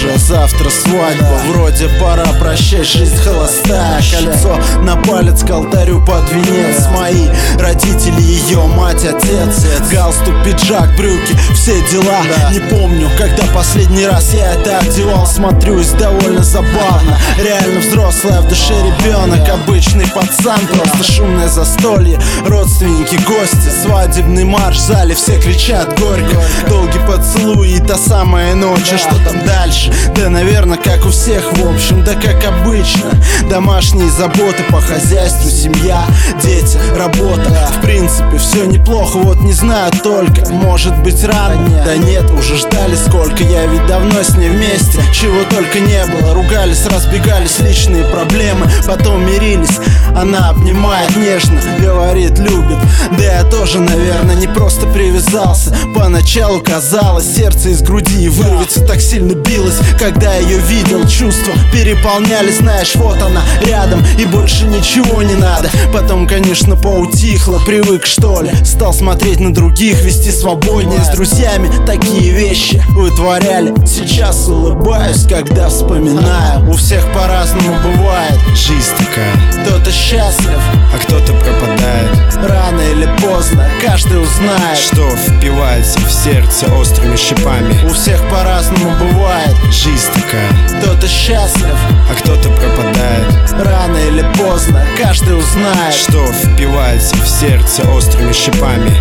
уже завтра свадьба. Вроде пора прощать, жизнь холостая. Кольцо на палец к алтарю под венец. Мои родители, ее мать, отец. Галстук, пиджак, брюки, все дела. Не помню, когда последний раз я это одевал. Смотрюсь довольно забавно. Реально взрослая, в душе ребенок. Обычный пацан, просто шумное застолье. Родственники, гости, свадебный марш в зале. Все кричат горько. Долгий поцелуй и та самая ночь. А что там дальше? Да, наверное, как у всех, в общем, да как обычно. Домашние заботы по хозяйству, семья, дети, работа. В принципе, все неплохо, вот не знаю только, может быть рано. Да нет, уже ждали сколько, я ведь давно с ней вместе. Чего только не было, ругались, разбегались, личные проблемы. Потом мирились, она обнимает нежно, говорит, любит. Да я тоже, наверное, не просто привязался. Поначалу казалось, сердце из груди вырвется, так сильно билось, когда ее видел. Чувства переполняли, знаешь, вот она рядом, и больше ничего не надо. Потом, конечно, поутихло, привык что ли. Стал смотреть на других, вести свободнее. С друзьями такие вещи вытворяли. Сейчас улыбаюсь, когда вспоминаю. У всех по-разному бывает. Жизнь такая, Кто-то счастлив, а кто-то пропадает. рано или поздно каждый узнает. Что впивается в сердце острыми шипами. У всех по-разному бывает. Жизнь такая, Кто-то счастлив, а кто-то пропадает. рано или поздно каждый узнает. Что впивается в сердце острыми шипами.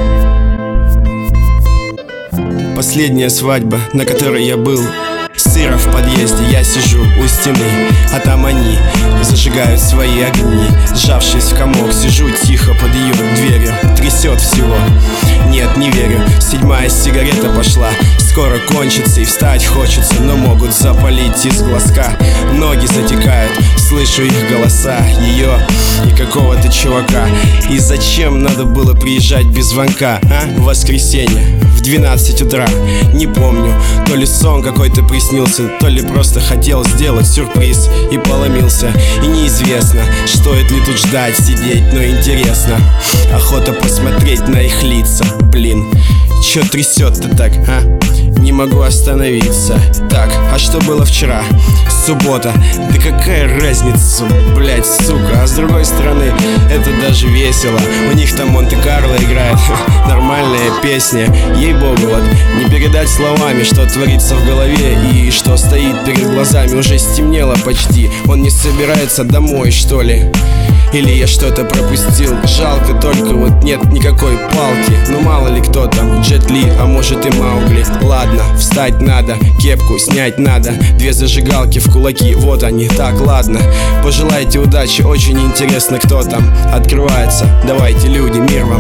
Последняя свадьба, на которой я был. Сыро в подъезде, я сижу у стены, а там они зажигают свои огни. Сжавшись в комок, сижу тихо под ее дверью. Трясет всего, нет, не верю. 7-я сигарета пошла, скоро кончится и встать хочется, но могут запалить из глазка. Ноги затекают, слышу их голоса, ее и какого-то чувака. И зачем надо было приезжать без звонка, а? В воскресенье в 12 утра, не помню, то ли сон какой-то приснился, то ли просто хотел сделать сюрприз и поломился. И неизвестно, стоит ли тут ждать, сидеть, но интересно. Охота посмотреть на их лица, блин. Чё трясет-то так, а? Не могу остановиться. Так, а что было вчера? Суббота. Да какая разница, блять, сука. А с другой стороны, это даже весело. У них там Монте-Карло играет. Нормальная песня. Ей-богу, вот не передать словами, что творится в голове и что стоит перед глазами. Уже стемнело почти. Он не собирается домой, что ли? Или я что-то пропустил? Жалко только вот нет никакой палки. Ну мало ли кто там, Джет Ли, а может и Маугли. Ладно, встать надо, кепку снять надо. 2 зажигалки в кулаки, вот они, так, ладно. Пожелайте удачи, очень интересно, кто там открывается. Давайте, люди, мир вам.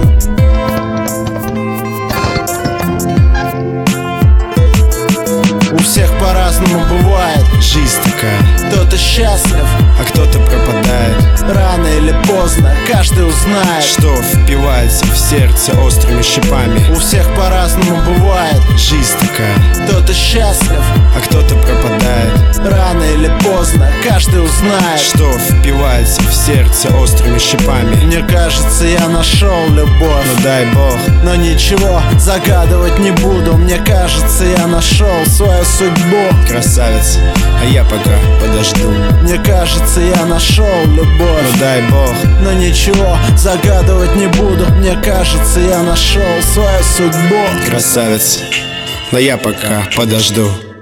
У всех по-разному бывает. Жизнь такая, Кто-то счастлив, а кто-то пропадает. рано или поздно каждый узнает. Что впивается в сердце острыми шипами. У всех по-разному бывает. Жизнь такая, Кто-то счастлив, а кто-то пропадает. рано или поздно каждый узнает. Что впивается в сердце острыми шипами. Мне кажется, я нашел любовь, Ну дай бог, но ничего загадывать не буду. Мне кажется, я нашел свою судьбу. красавец, а я пока подожду. Мне кажется, я нашел любовь, Ну дай бог, но ничего загадывать не буду. Мне кажется, я нашел свою судьбу. красавец, но я пока подожду.